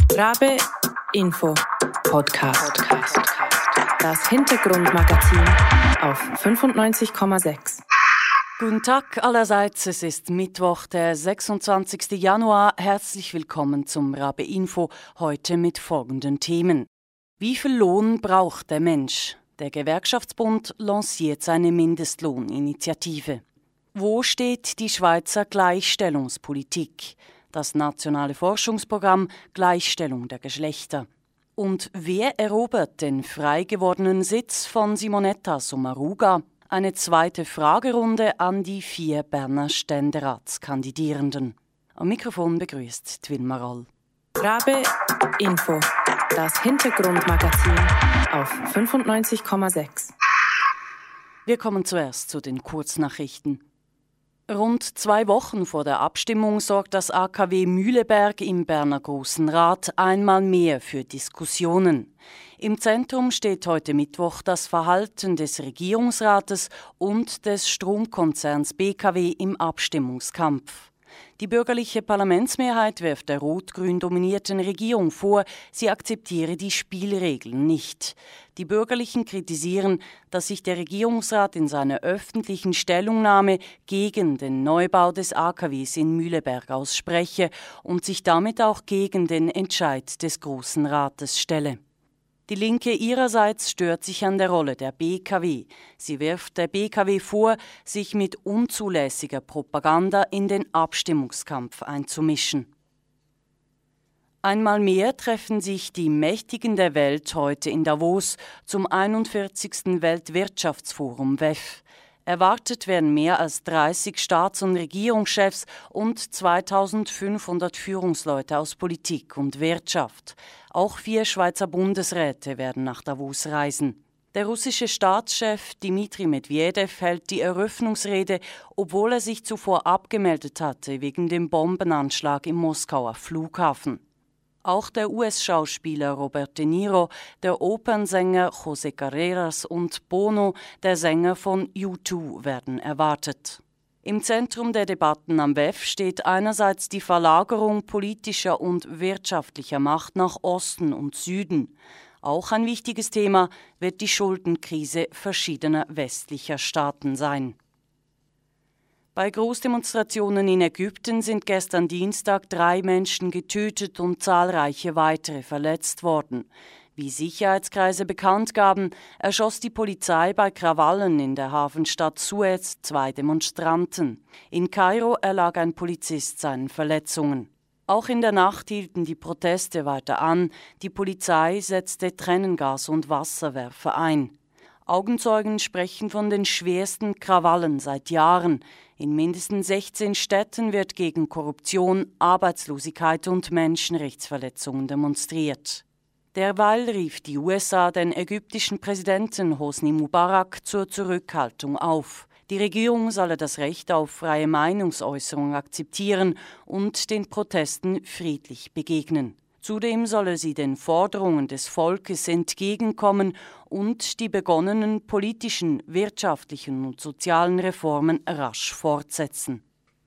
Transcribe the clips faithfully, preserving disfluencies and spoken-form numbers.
Rabe Info Podcast. Das Hintergrundmagazin auf fünfundneunzig Komma sechs. Guten Tag allerseits, es ist Mittwoch, der sechsundzwanzigsten Januar. Herzlich willkommen zum Rabe Info, heute mit folgenden Themen. Wie viel Lohn braucht der Mensch? Der Gewerkschaftsbund lanciert seine Mindestlohninitiative. Wo steht die Schweizer Gleichstellungspolitik? Das nationale Forschungsprogramm Gleichstellung der Geschlechter. Und wer erobert den frei gewordenen Sitz von Simonetta Sommaruga? Eine zweite Fragerunde an die vier Berner Ständeratskandidierenden. Am Mikrofon begrüßt Twilma Roll. Rabe Info, das Hintergrundmagazin auf fünfundneunzig Komma sechs. Wir kommen zuerst zu den Kurznachrichten. Rund zwei Wochen vor der Abstimmung sorgt das A K W Mühleberg im Berner Grossen Rat einmal mehr für Diskussionen. Im Zentrum steht heute Mittwoch das Verhalten des Regierungsrates und des Stromkonzerns B K W im Abstimmungskampf. Die bürgerliche Parlamentsmehrheit wirft der rot-grün dominierten Regierung vor, sie akzeptiere die Spielregeln nicht. Die Bürgerlichen kritisieren, dass sich der Regierungsrat in seiner öffentlichen Stellungnahme gegen den Neubau des A K Ws in Mühleberg ausspreche und sich damit auch gegen den Entscheid des Grossen Rates stelle. Die Linke ihrerseits stört sich an der Rolle der B K W. Sie wirft der B K W vor, sich mit unzulässiger Propaganda in den Abstimmungskampf einzumischen. Einmal mehr treffen sich die Mächtigen der Welt heute in Davos zum einundvierzigsten Weltwirtschaftsforum W E F. Erwartet werden mehr als dreißig Staats- und Regierungschefs und zweitausendfünfhundert Führungsleute aus Politik und Wirtschaft. Auch vier Schweizer Bundesräte werden nach Davos reisen. Der russische Staatschef Dmitri Medvedev hält die Eröffnungsrede, obwohl er sich zuvor abgemeldet hatte wegen dem Bombenanschlag im Moskauer Flughafen. Auch der U S-Schauspieler Robert De Niro, der Opernsänger José Carreras und Bono, der Sänger von U zwei, werden erwartet. Im Zentrum der Debatten am W E F steht einerseits die Verlagerung politischer und wirtschaftlicher Macht nach Osten und Süden. Auch ein wichtiges Thema wird die Schuldenkrise verschiedener westlicher Staaten sein. Bei Großdemonstrationen in Ägypten sind gestern Dienstag drei Menschen getötet und zahlreiche weitere verletzt worden. Wie Sicherheitskreise bekannt gaben, erschoss die Polizei bei Krawallen in der Hafenstadt Suez zwei Demonstranten. In Kairo erlag ein Polizist seinen Verletzungen. Auch in der Nacht hielten die Proteste weiter an. Die Polizei setzte Tränengas und Wasserwerfer ein. Augenzeugen sprechen von den schwersten Krawallen seit Jahren. In mindestens sechzehn Städten wird gegen Korruption, Arbeitslosigkeit und Menschenrechtsverletzungen demonstriert. Derweil rief die U S A den ägyptischen Präsidenten Hosni Mubarak zur Zurückhaltung auf. Die Regierung solle das Recht auf freie Meinungsäußerung akzeptieren und den Protesten friedlich begegnen. Zudem solle sie den Forderungen des Volkes entgegenkommen und die begonnenen politischen, wirtschaftlichen und sozialen Reformen rasch fortsetzen.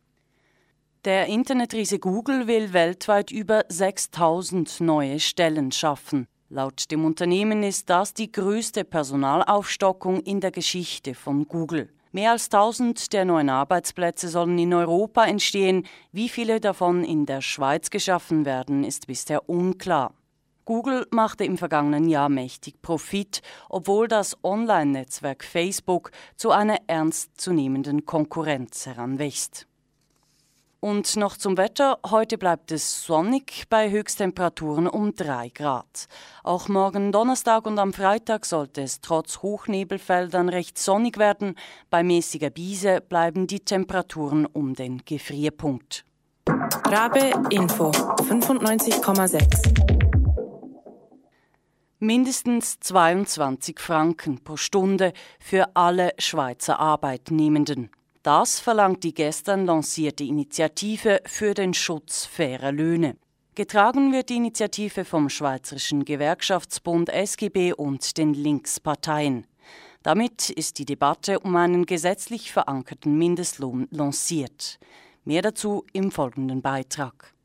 Der Internetriese Google will weltweit über sechstausend neue Stellen schaffen. Laut dem Unternehmen ist das die größte Personalaufstockung in der Geschichte von Google. Mehr als tausend der neuen Arbeitsplätze sollen in Europa entstehen. Wie viele davon in der Schweiz geschaffen werden, ist bisher unklar. Google machte im vergangenen Jahr mächtig Profit, obwohl das Online-Netzwerk Facebook zu einer ernstzunehmenden Konkurrenz heranwächst. Und noch zum Wetter. Heute bleibt es sonnig bei Höchsttemperaturen um drei Grad. Auch morgen Donnerstag und am Freitag sollte es trotz Hochnebelfeldern recht sonnig werden. Bei mäßiger Biese bleiben die Temperaturen um den Gefrierpunkt. Rabe Info fünfundneunzig Komma sechs. Mindestens zweiundzwanzig Franken pro Stunde für alle Schweizer Arbeitnehmenden. Das verlangt die gestern lancierte Initiative für den Schutz fairer Löhne. Getragen wird die Initiative vom Schweizerischen Gewerkschaftsbund S G B und den Linksparteien. Damit ist die Debatte um einen gesetzlich verankerten Mindestlohn lanciert. Mehr dazu im folgenden Beitrag.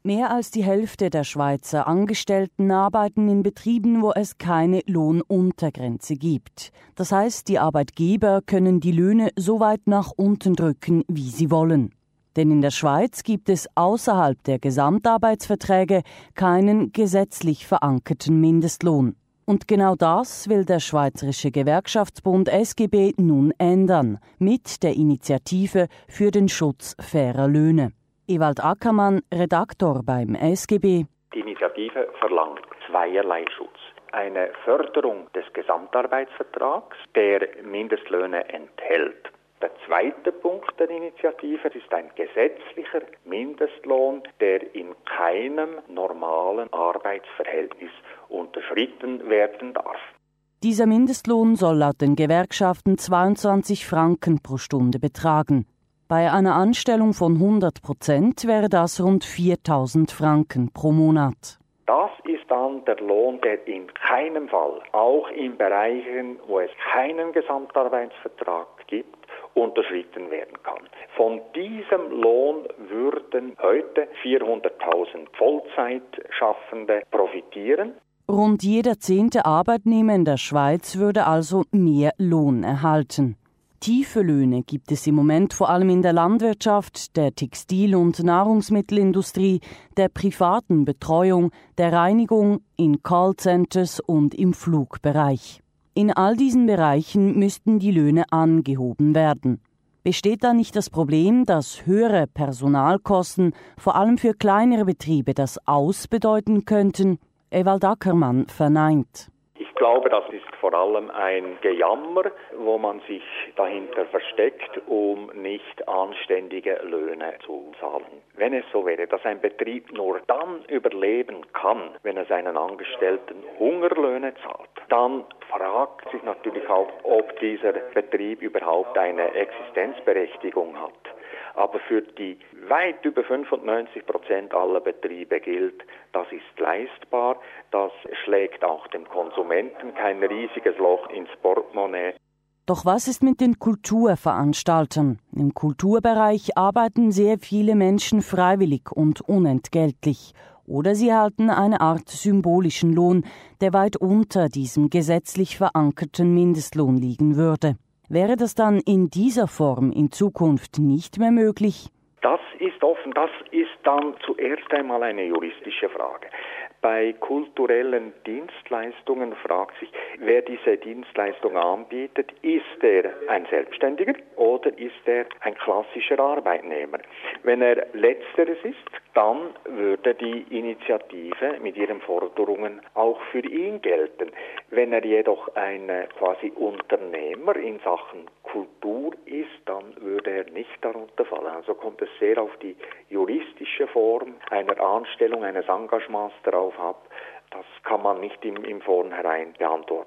Mehr als die Hälfte der Schweizer Angestellten arbeiten in Betrieben, wo es keine Lohnuntergrenze gibt. Das heißt, die Arbeitgeber können die Löhne so weit nach unten drücken, wie sie wollen. Denn in der Schweiz gibt es außerhalb der Gesamtarbeitsverträge keinen gesetzlich verankerten Mindestlohn. Und genau das will der Schweizerische Gewerkschaftsbund S G B nun ändern, mit der Initiative für den Schutz fairer Löhne. Ewald Ackermann, Redaktor beim S G B. Die Initiative verlangt zweierlei Schutz. Eine Förderung des Gesamtarbeitsvertrags, der Mindestlöhne enthält. Der zweite Punkt der Initiative ist ein gesetzlicher Mindestlohn, der in keinem normalen Arbeitsverhältnis unterschritten werden darf. Dieser Mindestlohn soll laut den Gewerkschaften zweiundzwanzig Franken pro Stunde betragen. Bei einer Anstellung von hundert Prozent wäre das rund viertausend Franken pro Monat. Das ist dann der Lohn, der in keinem Fall, auch in Bereichen, wo es keinen Gesamtarbeitsvertrag gibt, unterschritten werden kann. Von diesem Lohn würden heute vierhunderttausend Vollzeitschaffende profitieren. Rund jeder zehnte Arbeitnehmer in der Schweiz würde also mehr Lohn erhalten. Tiefe Löhne gibt es im Moment vor allem in der Landwirtschaft, der Textil- und Nahrungsmittelindustrie, der privaten Betreuung, der Reinigung, in Callcenters und im Flugbereich. In all diesen Bereichen müssten die Löhne angehoben werden. Besteht da nicht das Problem, dass höhere Personalkosten vor allem für kleinere Betriebe das Aus bedeuten könnten? Ewald Ackermann verneint. Ich glaube, das ist vor allem ein Gejammer, wo man sich dahinter versteckt, um nicht anständige Löhne zu zahlen. Wenn es so wäre, dass ein Betrieb nur dann überleben kann, wenn er seinen Angestellten Hungerlöhne zahlt, dann fragt sich natürlich auch, ob dieser Betrieb überhaupt eine Existenzberechtigung hat. Aber für die weit über fünfundneunzig Prozent aller Betriebe gilt, das ist leistbar, das schlägt auch dem Konsumenten kein riesiges Loch ins Portemonnaie. Doch was ist mit den Kulturveranstaltern? Im Kulturbereich arbeiten sehr viele Menschen freiwillig und unentgeltlich. Oder sie erhalten eine Art symbolischen Lohn, der weit unter diesem gesetzlich verankerten Mindestlohn liegen würde. Wäre das dann in dieser Form in Zukunft nicht mehr möglich? Das ist offen. Das ist dann zuerst einmal eine juristische Frage. Bei kulturellen Dienstleistungen fragt sich, wer diese Dienstleistung anbietet, ist er ein Selbstständiger oder ist er ein klassischer Arbeitnehmer? Wenn er Letzteres ist, dann würde die Initiative mit ihren Forderungen auch für ihn gelten. Wenn er jedoch ein quasi Unternehmer in Sachen Kultur ist, dann würde er nicht darunter fallen. Also kommt es sehr auf die juristische Form einer Anstellung, eines Engagements darauf ab. Das kann man nicht im, im Vornherein beantworten.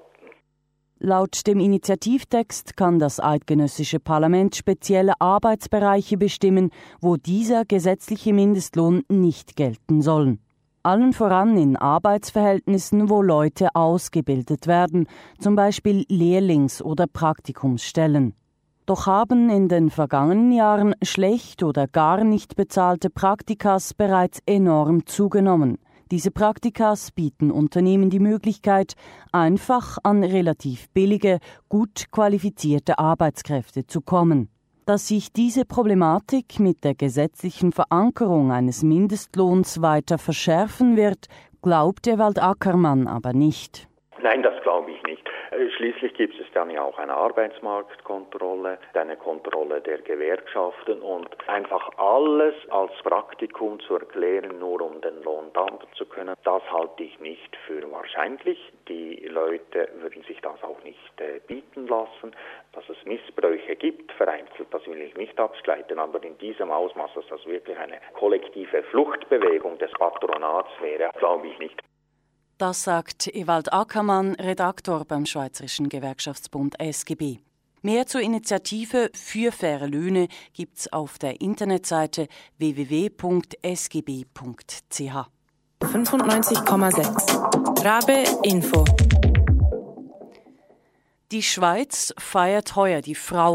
Laut dem Initiativtext kann das eidgenössische Parlament spezielle Arbeitsbereiche bestimmen, wo dieser gesetzliche Mindestlohn nicht gelten soll. Allen voran in Arbeitsverhältnissen, wo Leute ausgebildet werden, zum Beispiel Lehrlings- oder Praktikumsstellen. Doch haben in den vergangenen Jahren schlecht oder gar nicht bezahlte Praktikas bereits enorm zugenommen. Diese Praktikas bieten Unternehmen die Möglichkeit, einfach an relativ billige, gut qualifizierte Arbeitskräfte zu kommen. Dass sich diese Problematik mit der gesetzlichen Verankerung eines Mindestlohns weiter verschärfen wird, glaubt Ewald Ackermann aber nicht. Nein, das glaube ich nicht. Schließlich gibt es dann ja auch eine Arbeitsmarktkontrolle, eine Kontrolle der Gewerkschaften und einfach alles als Praktikum zu erklären, nur um den Lohn dampfen zu können, das halte ich nicht für wahrscheinlich. Die Leute würden sich das auch nicht äh, bieten lassen. Dass es Missbräuche gibt, vereinzelt, das will ich nicht abstreiten, aber in diesem Ausmaß, dass das wirklich eine kollektive Fluchtbewegung des Patronats wäre, glaube ich nicht. Das sagt Ewald Ackermann, Redaktor beim Schweizerischen Gewerkschaftsbund S G B. Mehr zur Initiative für faire Löhne gibt's auf der Internetseite w w w punkt s g b punkt c h. fünfundneunzig Komma sechs Rabe Info. Die Schweiz feiert heuer die Frauen.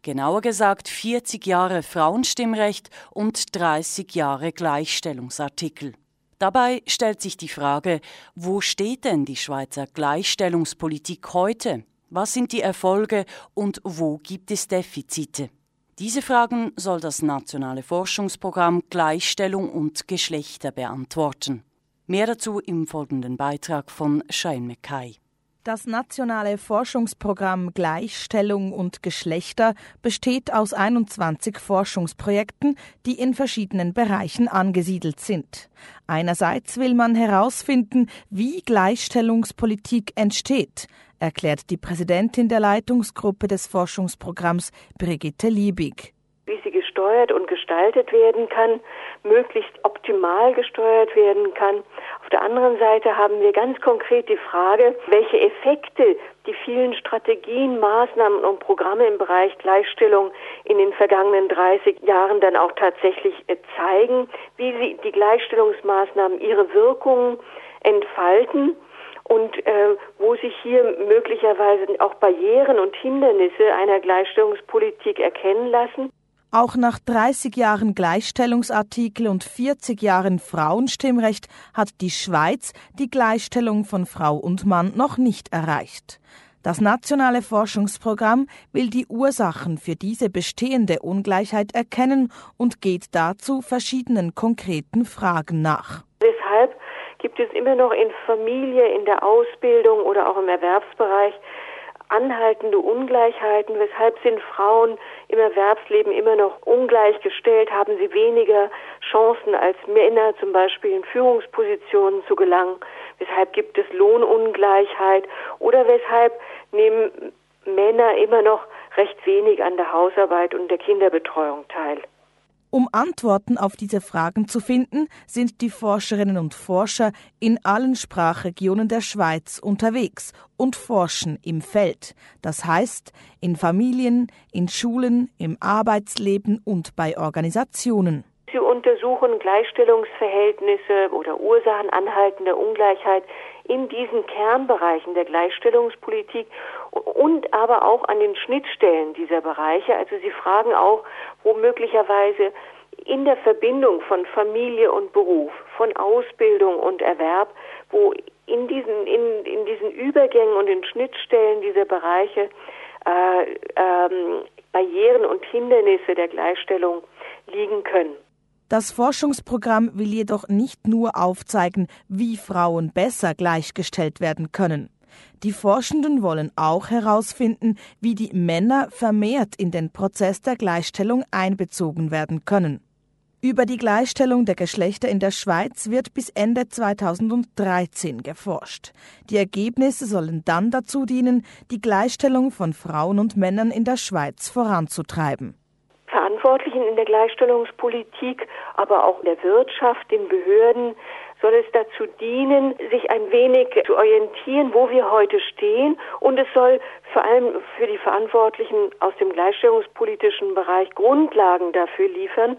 Genauer gesagt vierzig Jahre Frauenstimmrecht und dreißig Jahre Gleichstellungsartikel. Dabei stellt sich die Frage, wo steht denn die Schweizer Gleichstellungspolitik heute? Was sind die Erfolge und wo gibt es Defizite? Diese Fragen soll das nationale Forschungsprogramm Gleichstellung und Geschlechter beantworten. Mehr dazu im folgenden Beitrag von Shane Mackay. Das nationale Forschungsprogramm Gleichstellung und Geschlechter besteht aus einundzwanzig Forschungsprojekten, die in verschiedenen Bereichen angesiedelt sind. Einerseits will man herausfinden, wie Gleichstellungspolitik entsteht, erklärt die Präsidentin der Leitungsgruppe des Forschungsprogramms, Brigitte Liebig. Wie sie gesteuert und gestaltet werden kann, möglichst optimal gesteuert werden kann. Auf der anderen Seite haben wir ganz konkret die Frage, welche Effekte die vielen Strategien, Maßnahmen und Programme im Bereich Gleichstellung in den vergangenen dreißig Jahren dann auch tatsächlich zeigen, wie sie die Gleichstellungsmaßnahmen ihre Wirkungen entfalten und äh, wo sich hier möglicherweise auch Barrieren und Hindernisse einer Gleichstellungspolitik erkennen lassen. Auch nach dreißig Jahren Gleichstellungsartikel und vierzig Jahren Frauenstimmrecht hat die Schweiz die Gleichstellung von Frau und Mann noch nicht erreicht. Das nationale Forschungsprogramm will die Ursachen für diese bestehende Ungleichheit erkennen und geht dazu verschiedenen konkreten Fragen nach. Deshalb gibt es immer noch in Familie, in der Ausbildung oder auch im Erwerbsbereich anhaltende Ungleichheiten. Weshalb sind Frauen im Erwerbsleben immer noch ungleichgestellt? Haben sie weniger Chancen als Männer, zum Beispiel in Führungspositionen zu gelangen? Weshalb gibt es Lohnungleichheit? Oder weshalb nehmen Männer immer noch recht wenig an der Hausarbeit und der Kinderbetreuung teil? Um Antworten auf diese Fragen zu finden, sind die Forscherinnen und Forscher in allen Sprachregionen der Schweiz unterwegs und forschen im Feld. Das heißt, in Familien, in Schulen, im Arbeitsleben und bei Organisationen. Sie untersuchen Gleichstellungsverhältnisse oder Ursachen anhaltender Ungleichheit in diesen Kernbereichen der Gleichstellungspolitik und aber auch an den Schnittstellen dieser Bereiche. Also sie fragen auch, wo möglicherweise in der Verbindung von Familie und Beruf, von Ausbildung und Erwerb, wo in diesen, in, in diesen Übergängen und den Schnittstellen dieser Bereiche äh, ähm, Barrieren und Hindernisse der Gleichstellung liegen können. Das Forschungsprogramm will jedoch nicht nur aufzeigen, wie Frauen besser gleichgestellt werden können. Die Forschenden wollen auch herausfinden, wie die Männer vermehrt in den Prozess der Gleichstellung einbezogen werden können. Über die Gleichstellung der Geschlechter in der Schweiz wird bis Ende zweitausenddreizehn geforscht. Die Ergebnisse sollen dann dazu dienen, die Gleichstellung von Frauen und Männern in der Schweiz voranzutreiben. Verantwortlichen in der Gleichstellungspolitik, aber auch in der Wirtschaft, den Behörden, soll es dazu dienen, sich ein wenig zu orientieren, wo wir heute stehen. Und es soll vor allem für die Verantwortlichen aus dem gleichstellungspolitischen Bereich Grundlagen dafür liefern,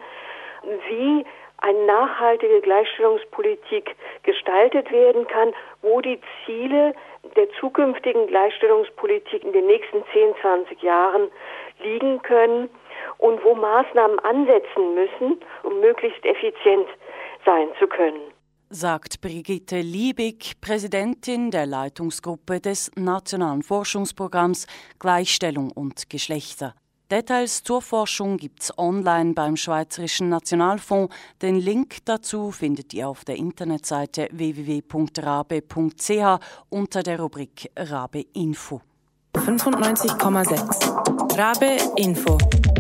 wie eine nachhaltige Gleichstellungspolitik gestaltet werden kann, wo die Ziele der zukünftigen Gleichstellungspolitik in den nächsten zehn, zwanzig Jahren liegen können und wo Maßnahmen ansetzen müssen, um möglichst effizient sein zu können. Sagt Brigitte Liebig, Präsidentin der Leitungsgruppe des Nationalen Forschungsprogramms Gleichstellung und Geschlechter. Details zur Forschung gibt's online beim Schweizerischen Nationalfonds. Den Link dazu findet ihr auf der Internetseite w w w punkt rabe punkt c h unter der Rubrik Rabe Info. fünfundneunzig Komma sechs Rabe Info.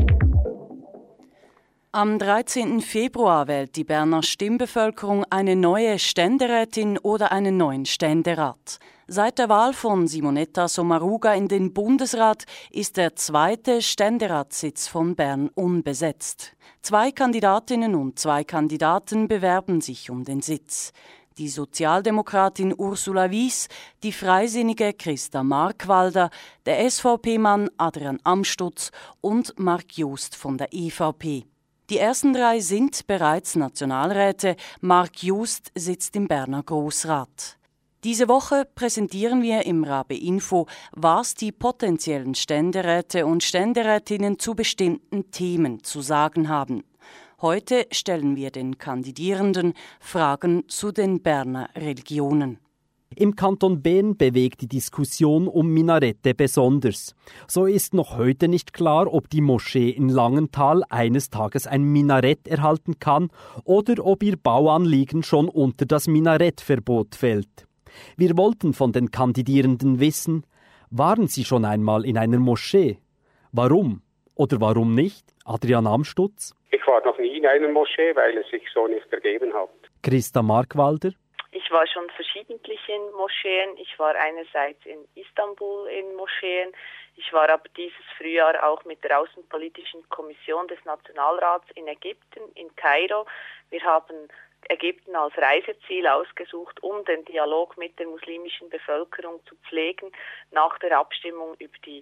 Am dreizehnten Februar wählt die Berner Stimmbevölkerung eine neue Ständerätin oder einen neuen Ständerat. Seit der Wahl von Simonetta Sommaruga in den Bundesrat ist der zweite Ständeratssitz von Bern unbesetzt. Zwei Kandidatinnen und zwei Kandidaten bewerben sich um den Sitz. Die Sozialdemokratin Ursula Wies, die Freisinnige Christa Markwalder, der S V P-Mann Adrian Amstutz und Marc Jost von der E V P. Die ersten drei sind bereits Nationalräte, Marc Jost sitzt im Berner Grossrat. Diese Woche präsentieren wir im Rabe Info, was die potenziellen Ständeräte und Ständerätinnen zu bestimmten Themen zu sagen haben. Heute stellen wir den Kandidierenden Fragen zu den Berner Religionen. Im Kanton Bern bewegt die Diskussion um Minarette besonders. So ist noch heute nicht klar, ob die Moschee in Langenthal eines Tages ein Minarett erhalten kann oder ob ihr Bauanliegen schon unter das Minarettverbot fällt. Wir wollten von den Kandidierenden wissen, waren sie schon einmal in einer Moschee? Warum oder warum nicht? Adrian Amstutz. Ich war noch nie in einer Moschee, weil es sich so nicht ergeben hat. Christa Markwalder. Ich war schon verschiedentlich in Moscheen. Ich war einerseits in Istanbul in Moscheen. Ich war aber dieses Frühjahr auch mit der Außenpolitischen Kommission des Nationalrats in Ägypten, in Kairo. Wir haben Ägypten als Reiseziel ausgesucht, um den Dialog mit der muslimischen Bevölkerung zu pflegen, nach der Abstimmung über die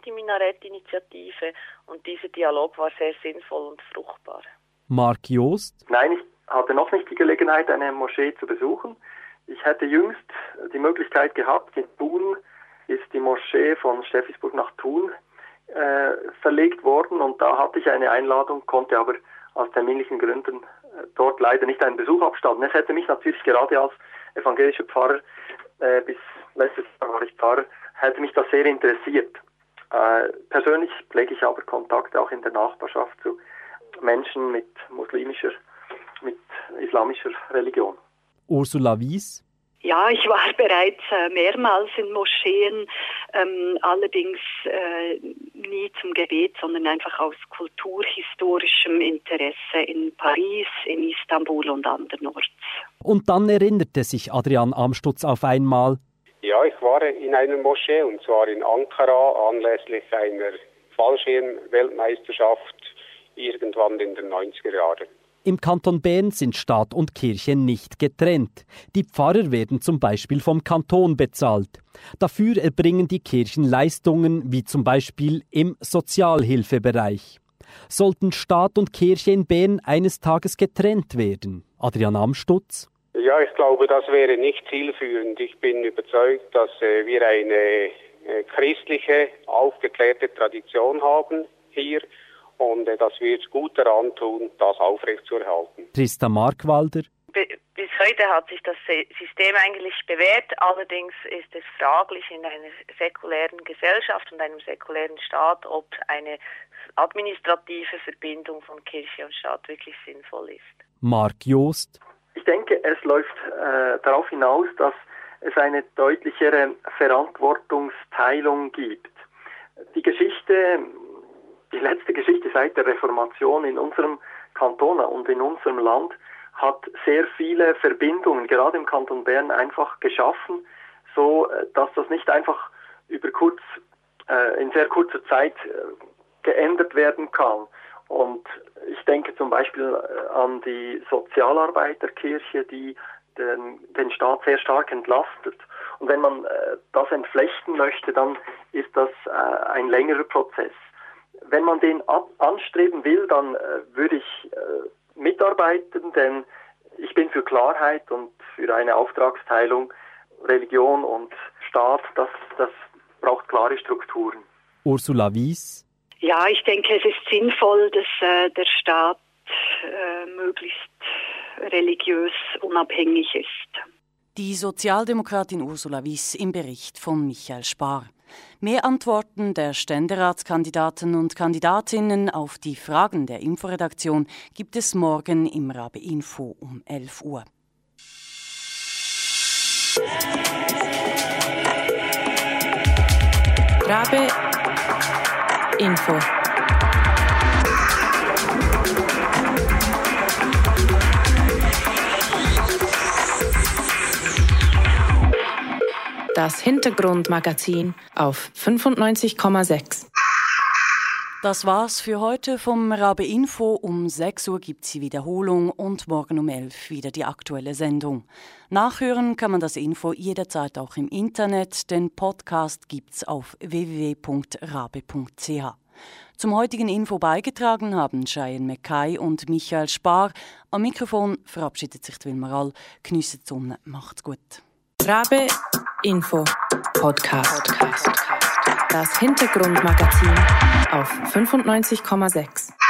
Anti-Minarett-Initiative. Und dieser Dialog war sehr sinnvoll und fruchtbar. Mark Joost. Nein, ich hatte noch nicht die Gelegenheit, eine Moschee zu besuchen. Ich hätte jüngst die Möglichkeit gehabt, in Thun ist die Moschee von Steffisburg nach Thun äh, verlegt worden und da hatte ich eine Einladung, konnte aber aus terminlichen Gründen äh, dort leider nicht einen Besuch abstatten. Es hätte mich natürlich gerade als evangelischer Pfarrer, äh, bis letztes Jahr war ich Pfarrer, hätte mich das sehr interessiert. Äh, persönlich pflege ich aber Kontakte auch in der Nachbarschaft zu Menschen mit muslimischer mit islamischer Religion. Ursula Wies. Ja, ich war bereits äh, mehrmals in Moscheen, ähm, allerdings äh, nie zum Gebet, sondern einfach aus kulturhistorischem Interesse in Paris, in Istanbul und andernorts. Und dann erinnerte sich Adrian Amstutz auf einmal. Ja, ich war in einer Moschee, und zwar in Ankara, anlässlich einer Fallschirm-Weltmeisterschaft irgendwann in den neunziger Jahren. Im Kanton Bern sind Staat und Kirche nicht getrennt. Die Pfarrer werden zum Beispiel vom Kanton bezahlt. Dafür erbringen die Kirchen Leistungen, wie zum Beispiel im Sozialhilfebereich. Sollten Staat und Kirche in Bern eines Tages getrennt werden? Adrian Amstutz? Ja, ich glaube, das wäre nicht zielführend. Ich bin überzeugt, dass äh, wir eine äh, christliche, aufgeklärte Tradition haben hier. Und äh, dass wir jetzt gut daran tun, das aufrechtzuerhalten. Christa Markwalder. Bis heute hat sich das System eigentlich bewährt. Allerdings ist es fraglich in einer säkulären Gesellschaft und einem säkulären Staat, ob eine administrative Verbindung von Kirche und Staat wirklich sinnvoll ist. Mark Joost. Ich denke, es läuft äh, darauf hinaus, dass es eine deutlichere Verantwortungsteilung gibt. Die Geschichte... Die letzte Geschichte seit der Reformation in unserem Kanton und in unserem Land hat sehr viele Verbindungen, gerade im Kanton Bern, einfach geschaffen, so dass das nicht einfach über kurz, äh, in sehr kurzer Zeit äh, geändert werden kann. Und ich denke zum Beispiel an die Sozialarbeiterkirche, die den, den Staat sehr stark entlastet. Und wenn man äh, das entflechten möchte, dann ist das äh, ein längerer Prozess. Wenn man den ab- anstreben will, dann äh, würde ich äh, mitarbeiten, denn ich bin für Klarheit und für eine Auftragsteilung. Religion und Staat, das, das braucht klare Strukturen. Ursula Wies. Ja, ich denke, es ist sinnvoll, dass äh, der Staat äh, möglichst religiös unabhängig ist. Die Sozialdemokratin Ursula Wies im Bericht von Michael Spar. Mehr Antworten der Ständeratskandidaten und Kandidatinnen auf die Fragen der Inforedaktion gibt es morgen im Rabe Info um elf Uhr. Rabe Info. Das Hintergrundmagazin auf fünfundneunzig Komma sechs. Das war's für heute vom Rabe Info. Um sechs Uhr gibt's die Wiederholung und morgen um elf wieder die aktuelle Sendung. Nachhören kann man das Info jederzeit auch im Internet. Den Podcast gibt's auf w w w punkt rabe punkt c h. Zum heutigen Info beigetragen haben Cheyenne Mackay und Michael Spar. Am Mikrofon verabschiedet sich Wilma Rall. Geniessen die Sonne, macht's gut. Rabe Info Podcast. Das Hintergrundmagazin auf fünfundneunzig Komma sechs.